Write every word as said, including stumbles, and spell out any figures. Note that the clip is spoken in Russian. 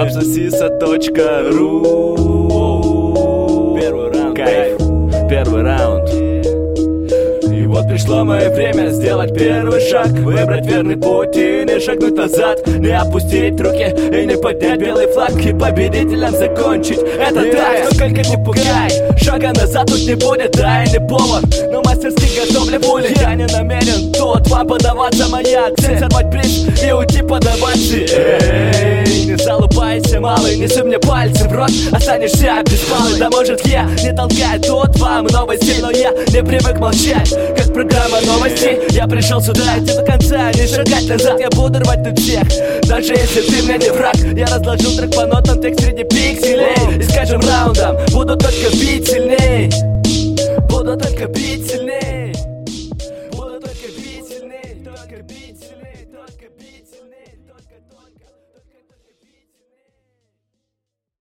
Абсосиса точка ру. Первый раунд, кайф, первый раунд. И вот пришло мое время сделать первый шаг, выбрать верный путь и не шагнуть назад, не опустить руки и не поднять белый флаг, и победителям закончить это yeah. Так, но только не пугай, шага назад тут не будет, да и не повод, но мастерски готовлю пули. Я не намерен тут вам подаваться, моя цель сорвать приз и уйти подаваться. Эй, не залупайся, малый, неси мне пальцы в рот, останешься без баллы. Да может я не толкаю тут вам новости, но я не привык молчать, как программа новостей. Я пришел сюда идти до конца, не шагать назад. Я буду рвать тут всех, даже если ты мне не враг. Я разложу трек по нотам, текст среди пикселей, и с каждым раундом буду только бить сильней, буду только бить сильней.